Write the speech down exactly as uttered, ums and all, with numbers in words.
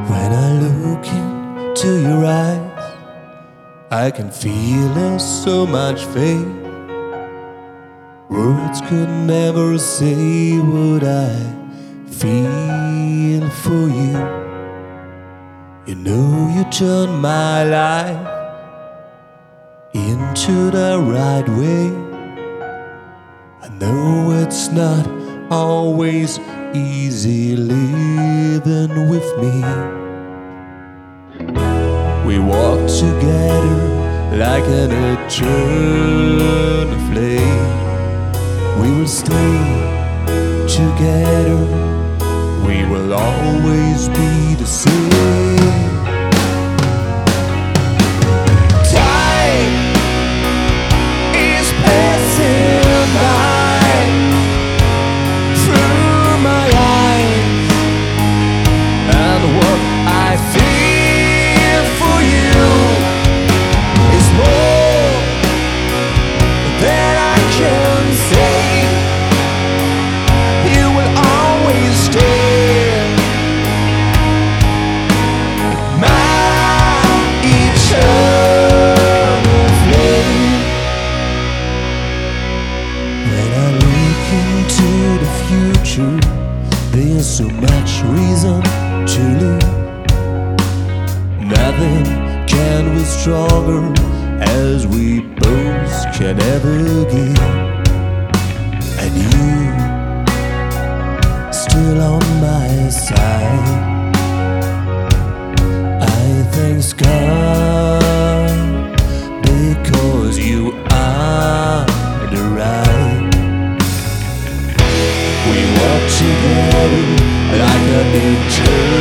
When I look into your eyes, I can feel there's so much faith. Words could never say what I feel for you. You know you turned my life into the right way. I know it's not always easy living with me. We walk together like an eternal flame. We will stay together. We will always be the same. Time is passing by through my eyes, and what I feel for you is more than I can say. You will always stay my eternal flame. When I look into the future, there's so much reason to live. Nothing can be stronger as we both can ever give. And you still on my side. I thank God because you are the right. We walk together like an eternal